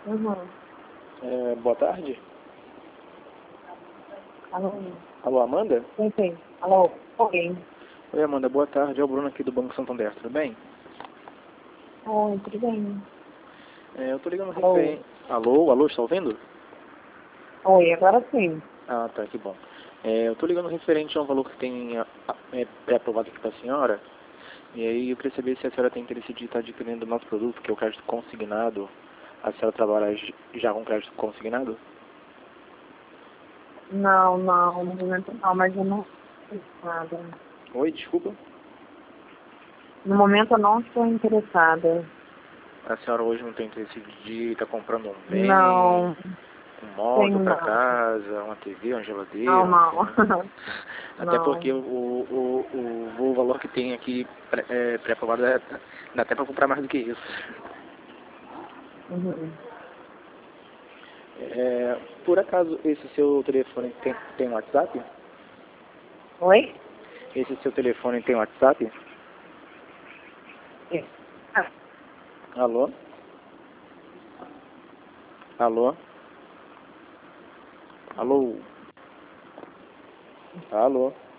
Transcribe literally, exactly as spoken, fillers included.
Uhum. É, boa tarde. Alô? Alô, Amanda? Sim, sim. Alô? Oi. Oi, Amanda, boa tarde. É o Bruno aqui do Banco Santander, tudo bem? Oi, tudo bem? É, eu tô ligando Alô? referente... Alô, alô, está ouvindo? Oi, agora sim. Ah, tá, que bom. É, eu tô ligando referente ao valor que tem a- a- é, pré-aprovado aqui pra senhora. E aí eu queria saber se a senhora tem interesse de estar adquirindo o nosso produto, que é o crédito consignado. A senhora trabalha j- já com crédito consignado? Não, não, no momento não, mas eu não fiz nada. Oi, desculpa. No momento eu não estou interessada. A senhora hoje não tem interesse de estar comprando um bem, Não, um móvel tenho para não. casa, uma T V, uma Não, geladeira, um não. forno. Até Não. porque o, o, o, o valor que tem aqui pré- é, pré-aprovado é, dá até para comprar mais do que isso. Uhum. É, por acaso esse seu telefone tem, tem WhatsApp? Oi? Esse seu telefone tem WhatsApp? É. Ah, Alô? Alô? Alô? Alô?